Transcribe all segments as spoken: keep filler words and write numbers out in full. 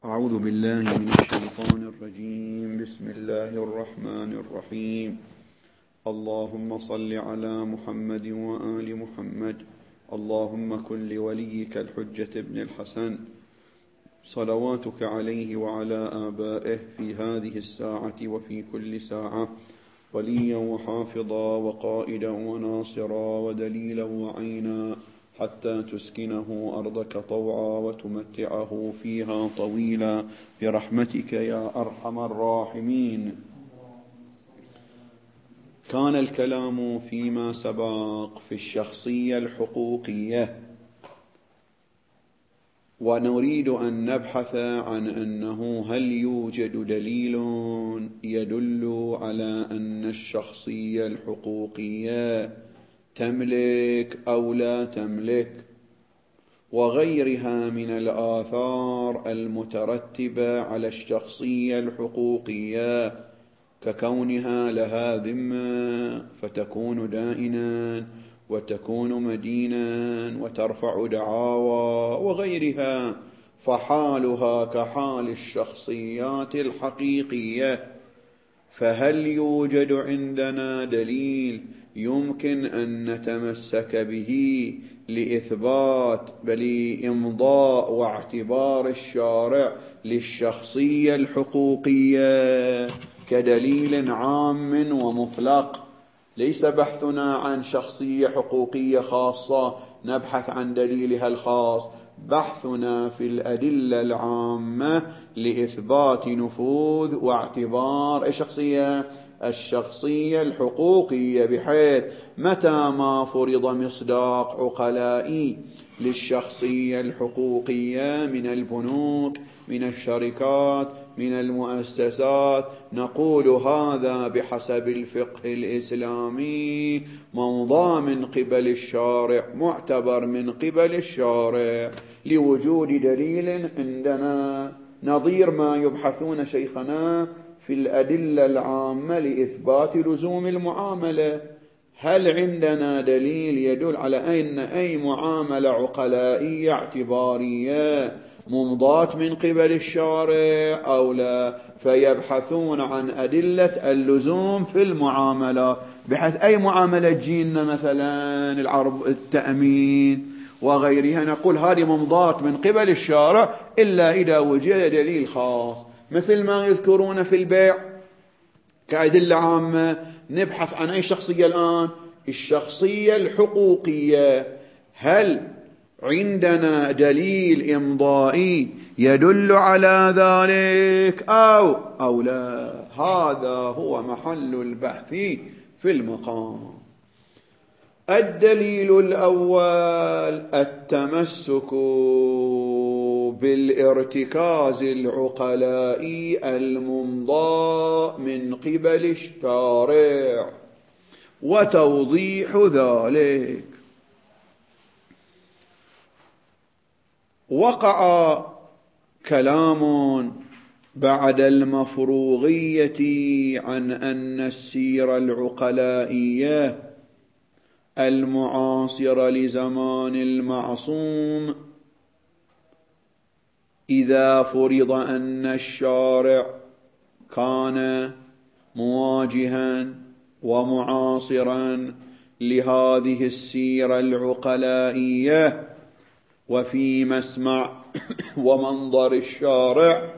أعوذ بالله من الشيطان الرجيم. بسم الله الرحمن الرحيم. اللهم صل على محمد وآل محمد. اللهم كن لوليك الحجة ابن الحسن صلواتك عليه وعلى آبائه في هذه الساعة وفي كل ساعة وليا وحافظا وقائدا وناصرا ودليلا وعينا حتى تسكنه أرضك طوعا وتمتعه فيها طويلا برحمتك يا أرحم الراحمين. كان الكلام فيما سبق في الشخصية الحقوقية، ونريد أن نبحث عن أنه هل يوجد دليل يدل على أن الشخصية الحقوقية تملك أو لا تملك، وغيرها من الآثار المترتبة على الشخصية الحقوقية، ككونها لها ذمة فتكون دائنا وتكون مدينا وترفع دعاوى وغيرها، فحالها كحال الشخصيات الحقيقية. فهل يوجد عندنا دليل يمكن أن نتمسك به لإثبات بل إمضاء واعتبار الشارع للشخصية الحقوقية كدليل عام ومطلق؟ ليس بحثنا عن شخصية حقوقية خاصة نبحث عن دليلها الخاص، بحثنا في الأدلة العامة لإثبات نفوذ واعتبار الشخصية الشخصية الحقوقية، بحيث متى ما فرض مصداق عقلائي للشخصية الحقوقية من البنوك، من الشركات، من المؤسسات، نقول هذا بحسب الفقه الإسلامي ممضى من قبل الشارع، معتبر من قبل الشارع، لوجود دليل عندنا نظير ما يبحثون شيخنا في الأدلة العامة لإثبات لزوم المعاملة. هل عندنا دليل يدل على أن أي معاملة عقلائية اعتبارية ممضاة من قبل الشارع أو لا؟ فيبحثون عن أدلة اللزوم في المعاملة، بحيث أي معاملة تجينا مثلا العرض التأمين وغيرها نقول هذه ممضاة من قبل الشارع إلا إذا وجد دليل خاص، مثل ما يذكرون في البيع كأدلة عامة. نبحث عن أي شخصية الآن؟ الشخصية الحقوقية. هل عندنا دليل إمضائي يدل على ذلك أو أو لا؟ هذا هو محل البحث في المقام. الدليل الأول التمسك بالارتكاز العقلائي الممضى من قبل الشارع، وتوضيح ذلك. وقع كلام بعد المفروغية عن أن السيرة العقلائية المعاصرة لزمان المعصوم إذا فرض أن الشارع كان مواجها ومعاصرا لهذه السيرة العقلائية وفي مسمع ومنظر الشارع،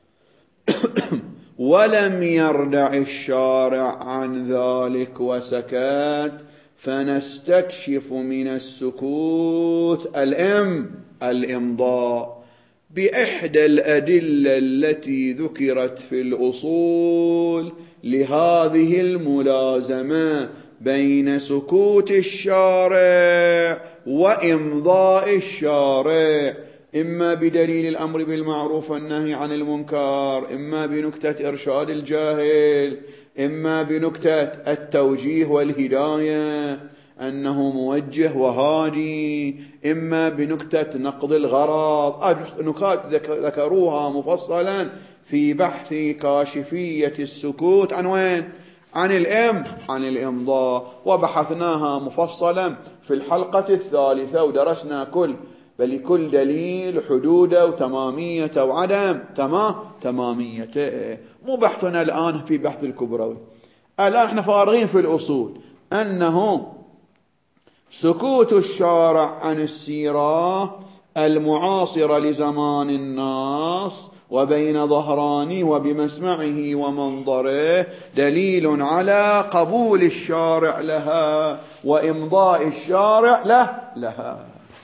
ولم يردع الشارع عن ذلك وسكت، فنستكشف من السكوت الإم الإمضاء بإحدى الأدلة التي ذكرت في الأصول لهذه الملازمة بين سكوت الشارع وإمضاء الشارع، إما بدليل الأمر بالمعروف والنهي عن المنكر، إما بنكتة إرشاد الجاهل، إما بنكتة التوجيه والهداية أنه موجه وهادي، إما بنكتة نقض الغرض. نكات ذكروها مفصلا في بحث كاشفية السكوت عن وين؟ عن الإم عن الإمضاء، وبحثناها مفصلا في الحلقة الثالثة، ودرسنا كل بل كل دليل حدوده وتماميته وعدم تمام تماميته. مو بحثنا الآن في بحث الكبروي، الآن احنا فارغين في الأصول أنه سكوت الشارع عن السيرة المعاصرة لزمان الناس وبين ظهرانه وبمسمعه ومنظره دليل على قبول الشارع لها وإمضاء الشارع له لها.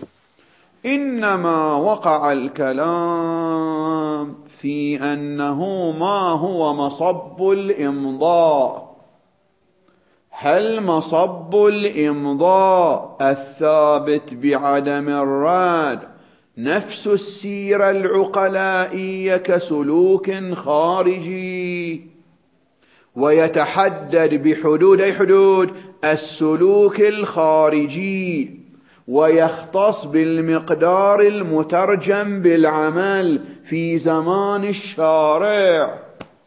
إنما وقع الكلام في أنه ما هو مصب الإمضاء. هل مصب الإمضاء الثابت بعدم الرد نفس السيرة العقلائية كسلوك خارجي ويتحدد بحدود أي حدود السلوك الخارجي ويختص بالمقدار المترجم بالعمل في زمان الشارع،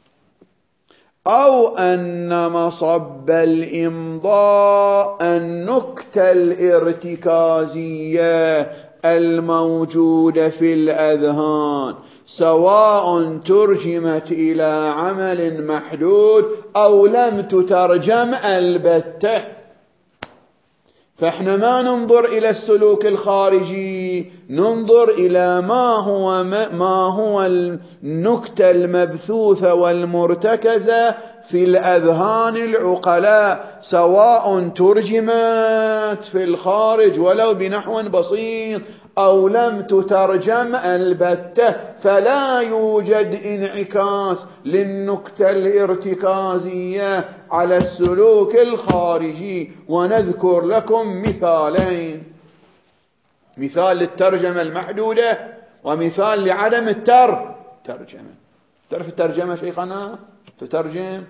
أو أن مصب الإمضاء النكتة الارتكازية الموجودة في الأذهان سواء ترجمت إلى عمل محدود أو لم تترجم البتة. فإحنا ما ننظر إلى السلوك الخارجي، ننظر إلى ما هو ما هو النكتة المبثوثة والمرتكزة في الأذهان العقلاء سواء ترجمت في الخارج ولو بنحو بسيط أو لم تترجم البتة، فلا يوجد انعكاس للنكتة الارتكازية على السلوك الخارجي. ونذكر لكم مثالين، مثال للترجمة المحدودة ومثال لعدم التر ترجمة. تعرف الترجمة شيخنا؟ تترجم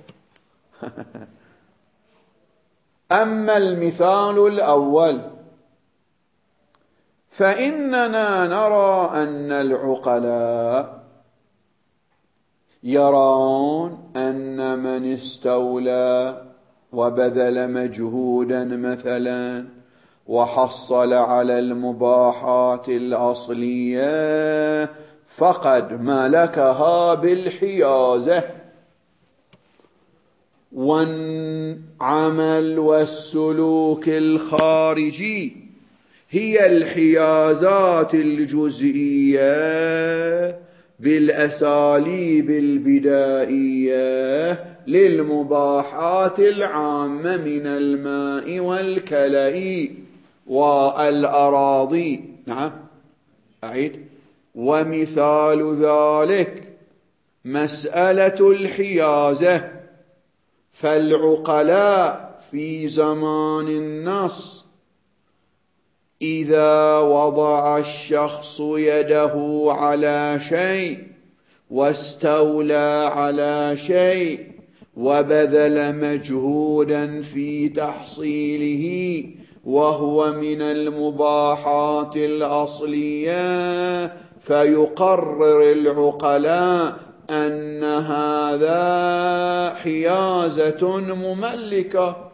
أما المثال الأول فإننا نرى أن العقلاء يرون أن من استولى وبذل مجهودا مثلا وحصل على المباحات الأصلية فقد ملكها بالحيازة، والعمل والسلوك الخارجي هي الحيازات الجزئية بالأساليب البدائية للمباحات العامة من الماء والكلأ والأراضي. نعم أعيد. ومثال ذلك مسألة الحيازة، فالعقلاء في زمان النص إذا وضع الشخص يده على شيء واستولى على شيء وبذل مجهودا في تحصيله وهو من المباحات الأصلية، فيقرر العقلاء أن هذا حيازة مملكة.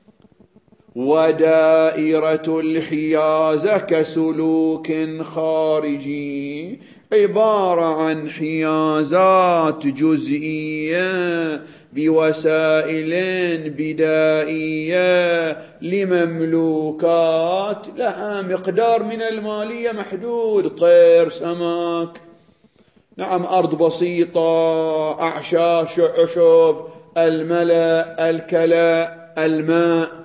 ودائرة الحيازة كسلوك خارجي عبارة عن حيازات جزئية بوسائل بدائية لمملوكات لها مقدار من المالية محدود، طير، سمك، نعم، أرض بسيطة، أعشاش، عشب، الملأ، الكلاء، الماء،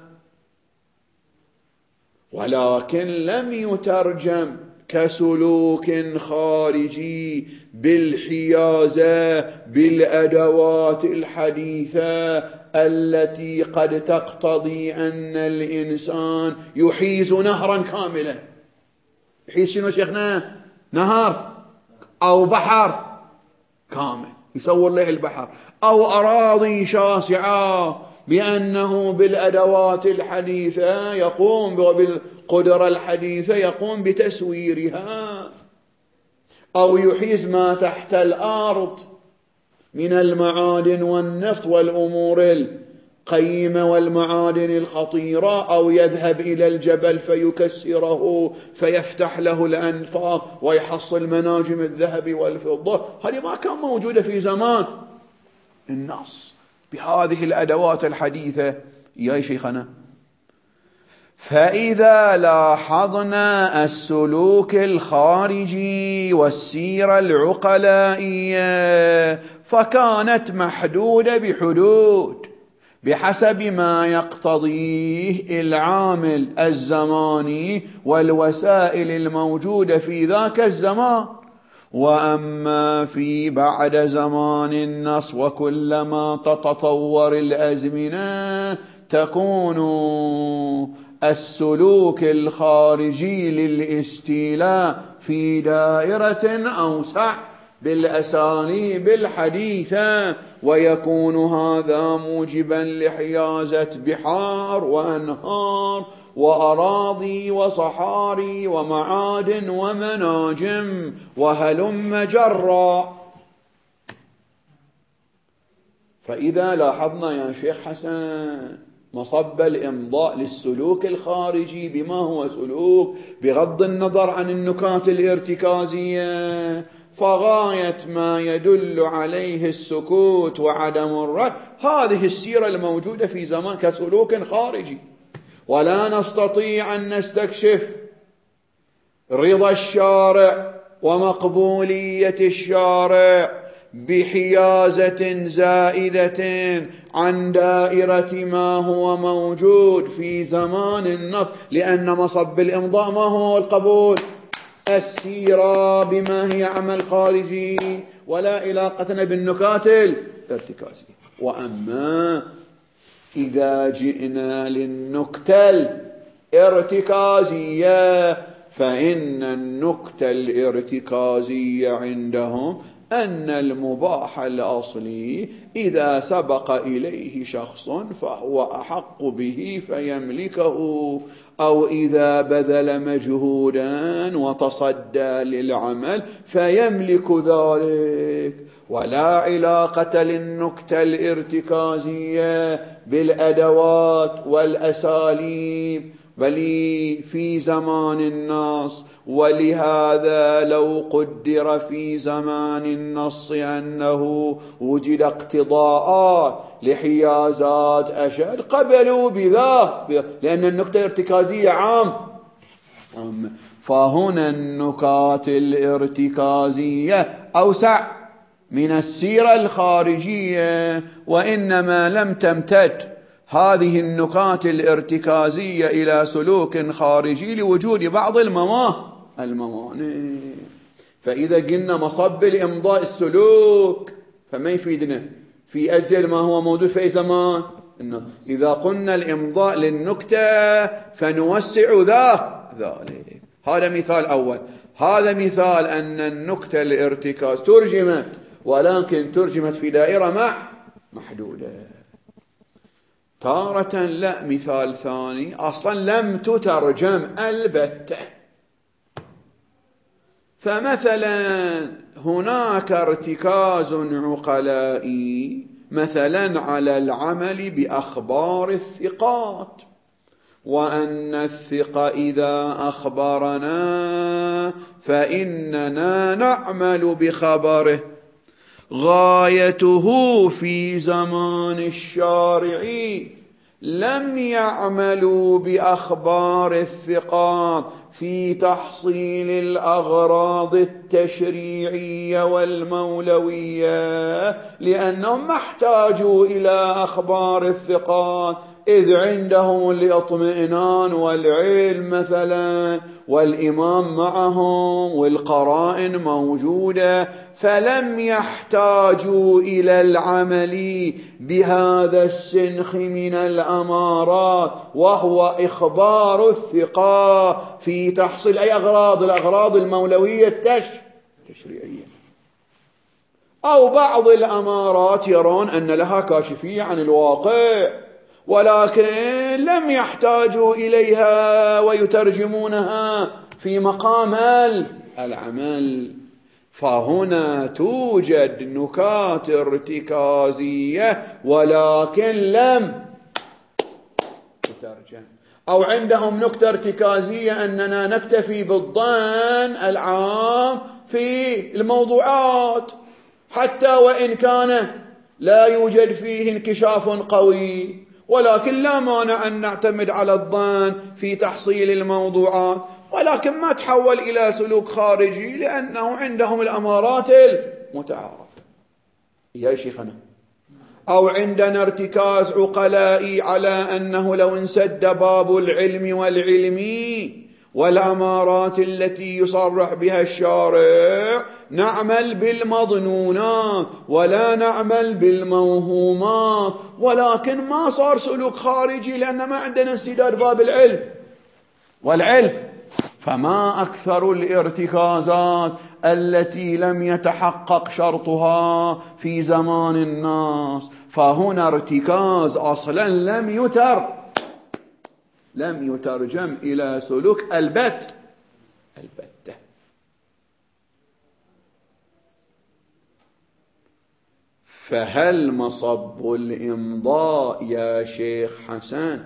ولكن لم يترجم كسلوك خارجي بالحيازة بالأدوات الحديثة التي قد تقتضي أن الإنسان يحيز نهرا كاملا. يحيز شنو شيخنا؟ نهر أو بحر كامل، يصور له البحر، أو أراضي شاسعة بأنه بالأدوات الحديثة يقوم وبالقدرة الحديثة يقوم بتسويرها، أو يحيز ما تحت الأرض من المعادن والنفط والأمور القيمة والمعادن الخطيرة، أو يذهب إلى الجبل فيكسره فيفتح له الأنفاق ويحصل مناجم الذهب والفضة. هذه ما كان موجودة في زمان النص بهذه الأدوات الحديثة يا شيخنا. فإذا لاحظنا السلوك الخارجي والسيرة العقلائية فكانت محدودة بحدود بحسب ما يقتضيه العامل الزماني والوسائل الموجودة في ذاك الزمان. وأما في بعد زمان النص وكلما تتطور الأزمنة تكون السلوك الخارجي للاستيلاء في دائرة أوسع بالأساليب الحديثة، ويكون هذا موجبا لحيازة بحار وأنهار وأراضي وصحاري ومعادن ومناجم وهلم جرا. فإذا لاحظنا يا شيخ حسن مصب الإمضاء للسلوك الخارجي بما هو سلوك بغض النظر عن النكات الارتكازية، فغاية ما يدل عليه السكوت وعدم الرد هذه السيرة الموجودة في زمان كسلوك خارجي. ولا نستطيع أن نستكشف رضا الشارع ومقبولية الشارع بحيازة زائدة عن دائرة ما هو موجود في زمان النص، لأن مصب الإمضاء ما هو القبول؟ السيرة بما هي عمل خارجي ولا علاقتنا بالنكات الارتكازية. وأما إذا جئنا للنكتة الارتكازية فإن النكتة الارتكازية عندهم أن المباح الأصلي إذا سبق إليه شخص فهو أحق به فيملكه، أو إذا بذل مجهودا وتصدى للعمل فيملك ذلك. ولا علاقة للنكتة الارتكازية بالأدوات والأساليب بل في زمان النص. ولهذا لو قدر في زمان النص أنه وجد اقتضاءات لحيازات أشد قبلوا بذا، لأن النكتة الارتكازية عام. فهنا النكات الارتكازية أوسع من السيرة الخارجية، وإنما لم تمتد هذه النكات الارتكازية إلى سلوك خارجي لوجود بعض الموانع. فإذا قلنا مصب الإمضاء السلوك فما يفيدنا في أزل ما هو موجود في أي زمان. إنه إذا قلنا الإمضاء للنكتة فنوسع ذا ذلك. هذا مثال أول. هذا مثال أن النكتة الارتكاز ترجمت، ولكن ترجمت في دائرة محدودة. تارة لا، مثال ثاني أصلا لم تترجم البتة. فمثلا هناك ارتكاز عقلائي مثلا على العمل بأخبار الثقات، وأن الثقة إذا أخبرنا فإننا نعمل بخبره. غايته في زمان الشارعي لم يعملوا بأخبار الثقات في تحصيل الأغراض التشريعية والمولوية، لأنهم ما احتاجوا إلى أخبار الثقات، إذ عندهم الاطمئنان والعلم مثلا، والإمام معهم والقرائن موجودة، فلم يحتاجوا إلى العمل بهذا السنخ من الأمارات، وهو إخبار الثقة في تحصيل أي أغراض؟ الأغراض المولوية التشريعية. أو بعض الأمارات يرون أن لها كاشفية عن الواقع، ولكن لم يحتاجوا إليها ويترجمونها في مقام العمل. فهنا توجد نكات ارتكازية ولكن لم أو عندهم نكتة ارتكازية أننا نكتفي بالظن العام في الموضوعات حتى وإن كان لا يوجد فيه انكشاف قوي، ولكن لا مانع أن نعتمد على الظن في تحصيل الموضوعات، ولكن ما تحول إلى سلوك خارجي لأنه عندهم الأمارات المتعارفة. يا شيخنا، أو عندنا ارتكاز عقلائي على أنه لو انسد باب العلم والعلم والأمارات التي يصرح بها الشارع نعمل بالمظنونات ولا نعمل بالموهومات، ولكن ما صار سلوك خارجي لأن ما عندنا انسداد باب العلم والعلم. فما أكثر الارتكازات التي لم يتحقق شرطها في زمان الناس، فهنا ارتكاز أصلا لم يتر لم يترجم إلى سلوك البت البتة. فهل مصب الإمضاء يا شيخ حسن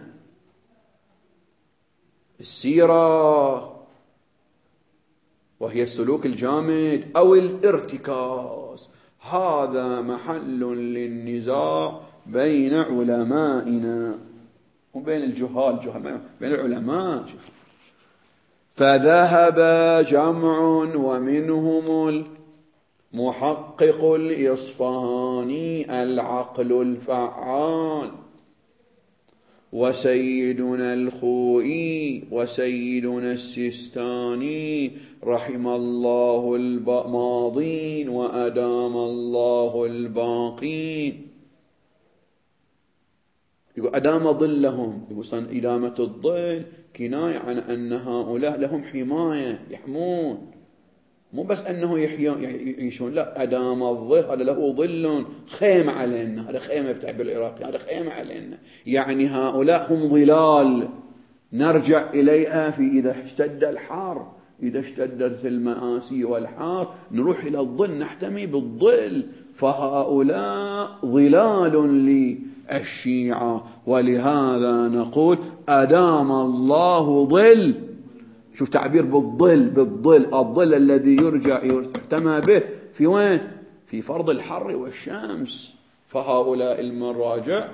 السيرة وهي السلوك الجامد أو الارتكاز؟ هذا محل للنزاع بين علمائنا وبين الجهال جهال بين العلماء. فذهب جمع ومنهم المحقق الإصفهاني العقل الفعال وسيدنا الخوئي وسيدنا السيستاني رحم الله الماضين وأدام الله الباقين. يقول أدام ظلهم، يقول إدامة الظل كناية عن أن هؤلاء لهم حماية يحمون، مو بس أنه يعيشون، لا، أدام الظل هذا له ظل خيمة علينا، هذا خيمة بالتعبير العراقي، هذا خيمة علينا، يعني هؤلاء هم ظلال نرجع إليها في إذا اشتد الحر، إذا اشتدت المآسي والحار نروح إلى الظل نحتمي بالظل. فهؤلاء ظلال للشيعة، ولهذا نقول أدام الله ظل. شوف تعبير بالظل، بالظل الظل الذي يرجع يحتمى به في وين؟ في فرض الحر والشمس. فهؤلاء المراجع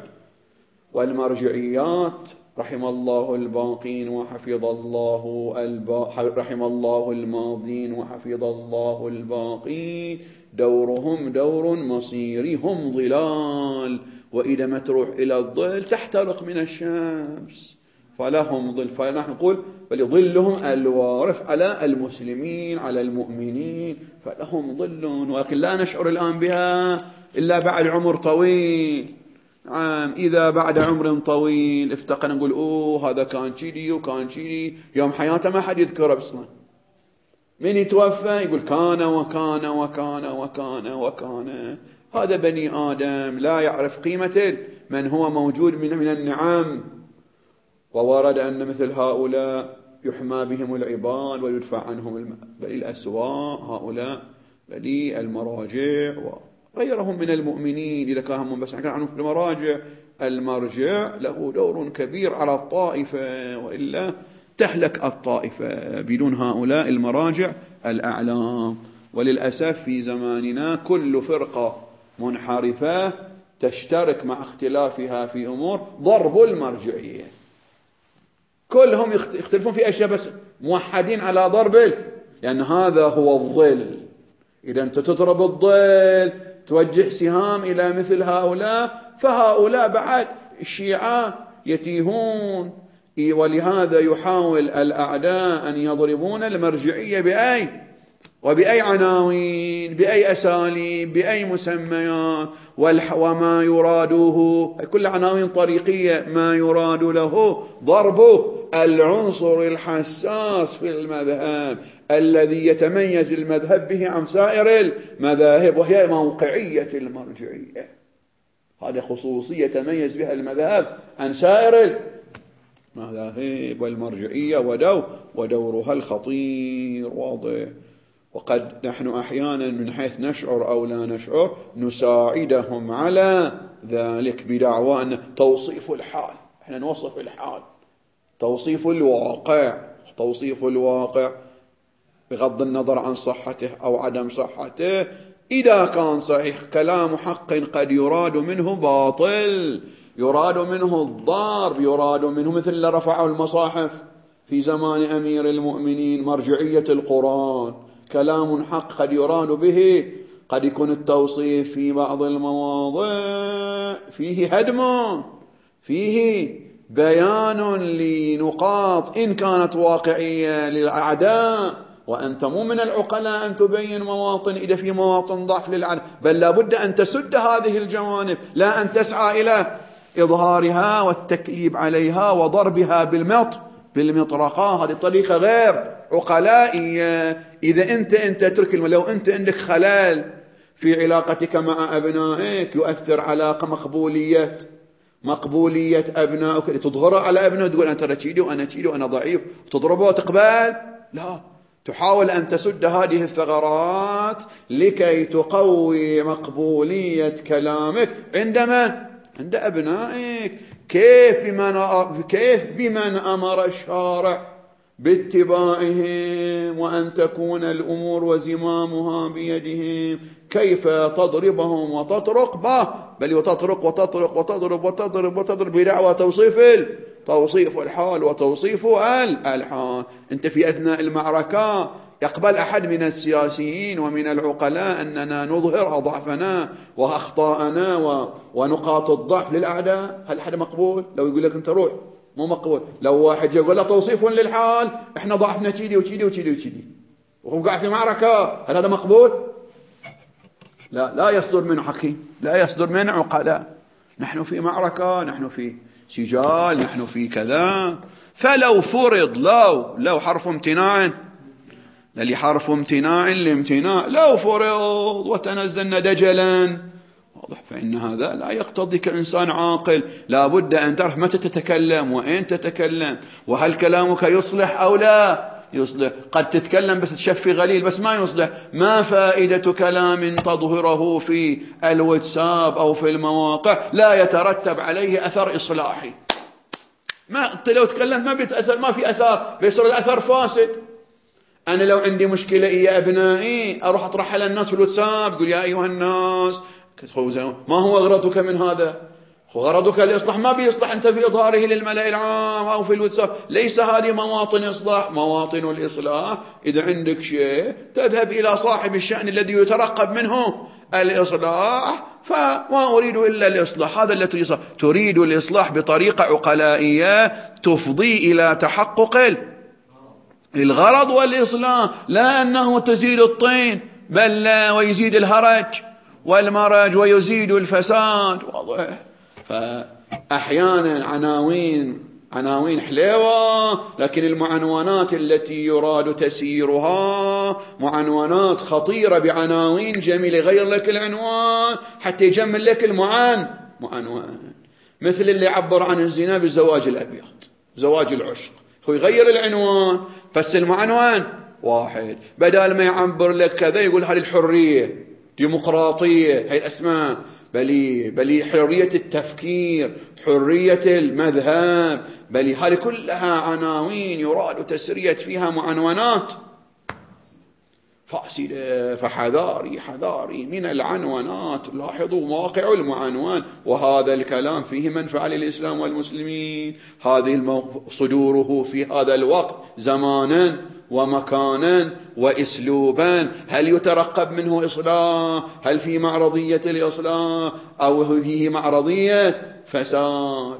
والمرجعيات رحم الله الباقين وحفظ الله الب... رحم الله الماضين وحفظ الله الباقين، دورهم دور مصيري، هم ظلال، وإذا ما تروح إلى الظل تحترق من الشمس، فلهم ظل. فنحن نقول فلظلهم الوارف على المسلمين على المؤمنين، فلهم ظل، ولكن لا نشعر الآن بها إلا بعد عمر طويل. نعم، إذا بعد عمر طويل افتقنا نقول أوه هذا كان كذي وكان كذي، يوم حياته ما حد يذكره أصلا. من يتوفى يقول كان وكان وكان وكان وكان. هذا بني آدم لا يعرف قيمة من هو موجود من من النعم. وورد أن مثل هؤلاء يحمى بهم العباد ويدفع عنهم الم... بل الأسواء، هؤلاء بل المراجع وغيرهم من المؤمنين إذا كانوا بس عنهم في المراجع. المرجع له دور كبير على الطائفة، وإلا تهلك الطائفة بدون هؤلاء المراجع الأعلام. وللأسف في زماننا كل فرقة منحرفة تشترك مع اختلافها في أمور ضرب المرجعية، كلهم يختلفون في أشياء بس موحدين على ضرب، لأن هذا هو الظل. إذا أنت تضرب الظل توجه سهام إلى مثل هؤلاء، فهؤلاء بعد الشيعة يتيهون. ولهذا يحاول الأعداء أن يضربون المرجعية بأي وبأي عناوين، بأي أساليب، بأي مسميات، وما يرادوه كل عناوين طريقية، ما يراد له ضرب العنصر الحساس في المذهب الذي يتميز المذهب به عن سائر المذاهب، وهي موقعية المرجعية. هذه خصوصية يتميز بها المذهب عن سائر المذاهب، والمرجعية ودو ودورها الخطير واضح. وقد نحن أحيانا من حيث نشعر أو لا نشعر نساعدهم على ذلك بدعوى أن توصيف الحال، احنا نوصف الحال، توصيف الواقع، توصيف الواقع بغض النظر عن صحته أو عدم صحته، إذا كان صحيح كلام حق قد يراد منه باطل، يراد منه الضرب، يراد منه مثل اللي رفعوا المصاحف في زمان أمير المؤمنين، مرجعية القرآن، كلام حق قد يراد به، قد يكون التوصيف في بعض المواضع فيه هدم، فيه بيان لنقاط إن كانت واقعية للأعداء، وأنت مو من العقلاء أن تبين مواطن إذا في مواطن ضعف للأعداء، بل لابد أن تسد هذه الجوانب، لا أن تسعى إلى إظهارها والتكليب عليها وضربها بالمط بالمطرقة. هذه طريقة غير عقلائية. إذا أنت أنت تترك، لو أنت عندك خلل في علاقتك مع أبنائك يؤثر على مقبولية مقبولية أبنائك، تظهرها على أبنائك، تقول أنت رشيدي وأنا شيدي وأنا ضعيف، تضربه وتقبل؟ لا، تحاول أن تسد هذه الثغرات لكي تقوي مقبولية كلامك عندما عند أبنائك. كيف بمن كيف بمن أمر الشارع باتباعهم وأن تكون الأمور وزمامها بيدهم، كيف تضربهم وتطرق به، بل وتطرق وتطرق وتضرب وتضرب وتضرب بدعوى توصيف توصيف الحال وتوصيف الحال. أنت في أثناء المعركة يقبل أحد من السياسيين ومن العقلاء أننا نظهر أضعفنا وأخطاءنا ونقاط الضعف للأعداء؟ هل أحد مقبول؟ لو يقول لك أنت روح، مو مقبول. لو واحد يقول له توصيف للحال، إحنا ضعفنا كذي وكذي وكذي وكذي، وهو قاعد في معركة، هل هذا مقبول؟ لا، لا يصدر من حكيم، لا يصدر من عقلاء. نحن في معركة، نحن في سجال، نحن في كذا. فلو فرض، لو لو حرف امتناع، للي حرف امتناع لامتناع، لو فرض وتنزلنا دجلا واضح، فإن هذا لا يقتضي كإنسان عاقل. لا بد أن تعرف متى تتكلم وإن تتكلم، وهل كلامك يصلح أو لا يصلح. قد تتكلم بس تشفي غليل بس ما يصلح. ما فائدة كلام تظهره في الواتساب أو في المواقع لا يترتب عليه أثر إصلاحي؟ ما أنت لو تكلمت ما بيتأثر، ما في أثر، بيصير الأثر فاسد. أنا لو عندي مشكلة يا أبنائي أروح أطرح على الناس في الواتساب، يقول يا أيها الناس ما هو غرضك من هذا؟ غرضك الإصلاح، ما بيصلح أنت في إظهاره للملأ العام أو في الواتساب. ليس هذه مواطن إصلاح. مواطن الإصلاح إذا عندك شيء تذهب إلى صاحب الشأن الذي يترقب منه الإصلاح، فما أريد إلا الإصلاح. هذا الذي تريد، تريد الإصلاح بطريقة عقلائية تفضي إلى تحقق الغرض والإصلاح، لا أنه تزيد الطين بل لا ويزيد الهرج والمرج ويزيد الفساد. واضح. فأحيانا عناوين عناوين حلوة، لكن المعنونات التي يراد تسييرها معنونات خطيرة بعناوين جميلة، يغير لك العنوان حتى يجمل لك المعان معنوان. مثل اللي عبر عن الزنا بالزواج الأبيض، زواج العشق، هو يغير العنوان بس المعنوان واحد. بدل ما يعبر لك كذا يقول هذه الحرية، ديمقراطية، هاي الأسماء، بل بل حرية التفكير، حرية المذهب، بل هذه كلها عناوين يراد تسرية فيها معنونات فاسدة. فحذاري حذاري من العنوانات. لاحظوا مواقع المعنوان، وهذا الكلام فيه منفعة للإسلام والمسلمين. هذه صدوره في هذا الوقت زمانا ومكانا وإسلوبا، هل يترقب منه إصلاح؟ هل في معرضية الإصلاح أو فيه معرضية فساد؟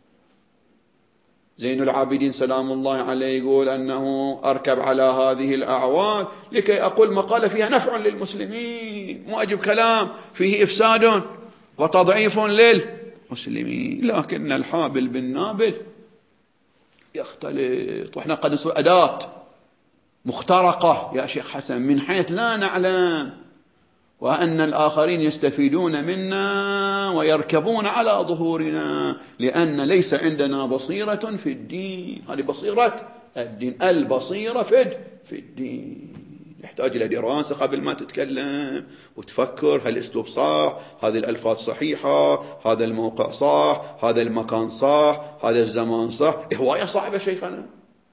زين العابدين سلام الله عليه يقول أنه أركب على هذه الأعوان لكي أقول مقالة فيها نفع للمسلمين، مو أجب كلام فيه إفساد وتضعيف للمسلمين. لكن الحابل بالنابل يختلط، وإحنا قد نسوي أداة مخترقة يا شيخ حسن من حيث لا نعلم، وأن الآخرين يستفيدون منا ويركبون على ظهورنا، لأن ليس عندنا بصيرة في الدين. هذه بصيرة الدين، البصيرة في في الدين. يحتاج إلى دراسة قبل ما تتكلم وتفكر هل الأسلوب صح، هذه الألفاظ صحيحة، هذا الموقع صح، هذا المكان صح، هذا الزمان صح. هواية صعبة شيخنا،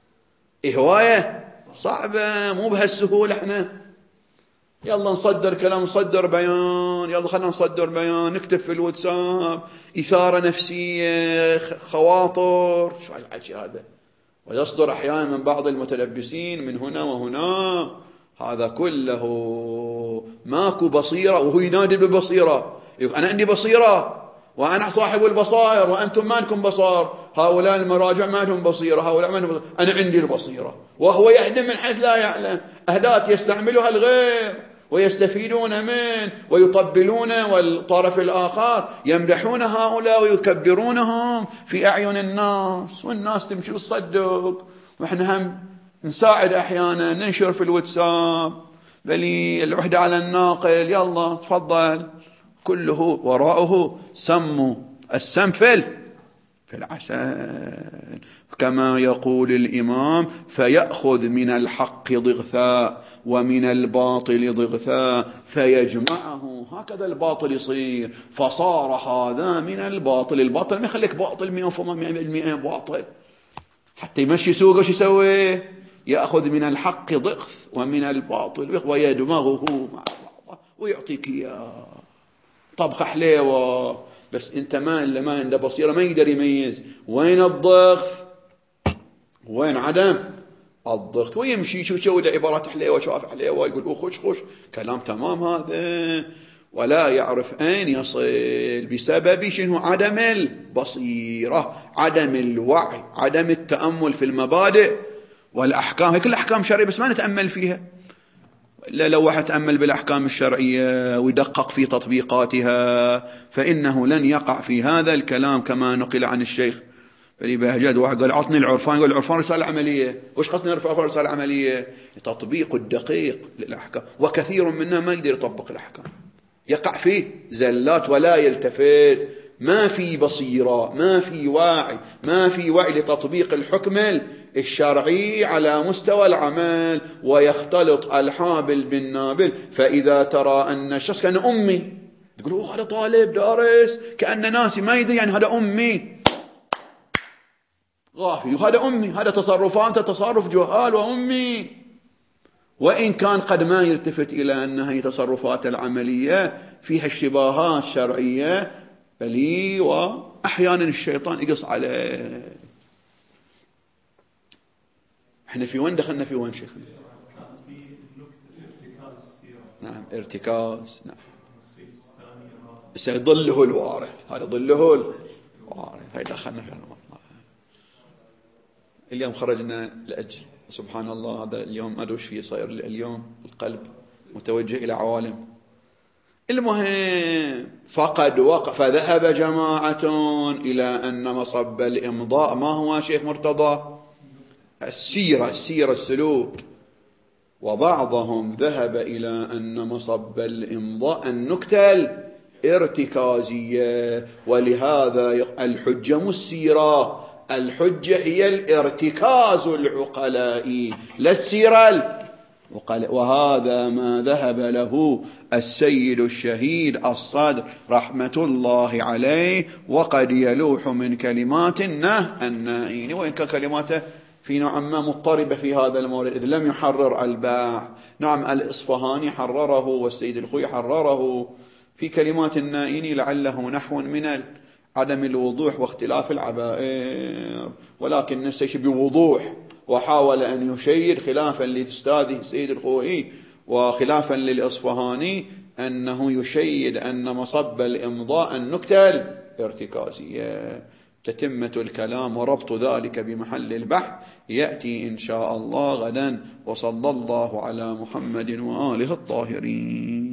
هواية صعبة، مو بهالسهولة. احنا يلا نصدر كلام، نصدر بيان، يلا خلنا نصدر بيان، نكتب في الواتساب، إثارة نفسية، خواطر، شو الحكي هذا؟ ويصدر أحيانا من بعض المتلبسين من هنا وهنا. هذا كله ماكو بصيرة، وهو ينادي بالبصيرة، يقول أنا عندي بصيرة وأنا صاحب البصائر وأنتم ما لكم بصار، هؤلاء المراجع ما لهم بصيرة، هؤلاء ما لهم بصيرة. أنا عندي البصيرة. وهو يهدم من حيث لا يعلم، أهدات يستعملها الغير ويستفيدون منه ويطبلون، والطرف الآخر يمدحون هؤلاء ويكبرونهم في أعين الناس، والناس تمشي وتصدق. وإحنا هم نساعد أحيانا، ننشر في الواتساب، بلي العهدة على الناقل، يلا تفضل، كله وراءه سم السنفل في العسل. كما يقول الإمام: فيأخذ من الحق ضغثاء ومن الباطل ضغثاء فيجمعه. هكذا الباطل يصير، فصار هذا من الباطل. الباطل ما يخليك باطل مئة بالمئة باطل، حتى يمشي سوقه وش يسوي؟ يأخذ من الحق ضغث ومن الباطل ويدمغه مع بعضه ويعطيك إياه طبخة حليوة. بس انت ما اللي ما عنده بصيرة ما يقدر يميز وين الضغط وين عدم الضغط، ويمشي يشوف شو عبارات حليوة، شاف حليوة يقول أوه خش خش كلام تمام هذا، ولا يعرف أين يصل بسبب شنو؟ عدم البصيرة، عدم الوعي، عدم التأمل في المبادئ والأحكام. هي كل أحكام شرعية بس ما نتأمل فيها. لا، لو واحد تأمل بالأحكام الشرعية ويدقق في تطبيقاتها فإنه لن يقع في هذا الكلام كما نقل عن الشيخ بلي بهجت. واحد قال عطني العرفان، يقول العرفان رسالة عملية. وش قصدنا العرفان رسالة عملية؟ تطبيق الدقيق للأحكام، وكثير منا ما يقدر يطبق الأحكام، يقع فيه زلات ولا يلتفت، ما في بصيرة، ما في وعي، ما في وعي لتطبيق الحكم الشرعي على مستوى العمل، ويختلط الحابل بالنابل. فإذا ترى أن الشخص كان أمي، تقول أوه هذا طالب دارس كأن ناسي ما يدري، يعني هذا أمي غافل، هذا أمي، هذا تصرفات تصرف جهال وأمي، وإن كان قد ما يلتفت إلى أن هي تصرفات العملية فيها اشتباهات شرعية بلي، وأحيانا الشيطان يقص عليه. احنا في وين دخلنا؟ في وين شيخنا؟ نعم ارتكاز. نعم سيظله الوارث، هذا ظله الوارث، هاي دخلنا في الموضوع. اليوم خرجنا لأجل سبحان الله، هذا اليوم ما أدوش فيه صاير اليوم القلب متوجه إلى عوالم. المهم فقد وقف ذهب جماعة إلى أن مصب الإمضاء ما هو شيخ مرتضى؟ السيرة، السيرة السلوك. وبعضهم ذهب إلى أن مصب الإمضاء النكتة الارتكازية، ولهذا الحجة مو السيرة، الحجة هي الارتكاز العقلائي لا السيرة. وهذا ما ذهب له السيد الشهيد الصدر رحمة الله عليه، وقد يلوح من كلمات النه النائين، وإن كان كلماته في نوع ما مضطربة في هذا المورد إذ لم يحرر الباح. نعم الإصفهاني حرره والسيد الخوي حرره في كلمات النائين، لعله نحو من عدم الوضوح واختلاف العبائر، ولكن نسيش بوضوح، وحاول أن يشير خلافا لأستاذه السيد الخوئي وخلافا للإصفهاني أنه يشيد أن مصب الإمضاء النكتة الارتكازية. تتمة الكلام وربط ذلك بمحل البحث يأتي إن شاء الله غدا. وصلى الله على محمد وآله الطاهرين.